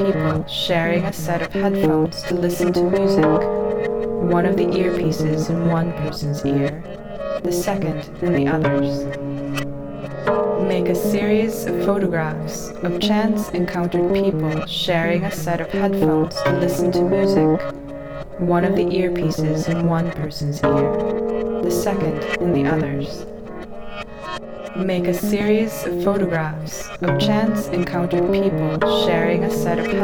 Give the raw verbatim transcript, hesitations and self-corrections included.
people sharing a set of headphones to listen to music. One of the earpieces in one person's ear, the second in the other's. Make a series of photographs of chance encountered people sharing a set of headphones to listen to music. One of the earpieces in one person's ear, the second in the other's. Make a series of photographs of chance encountered people sharing a set of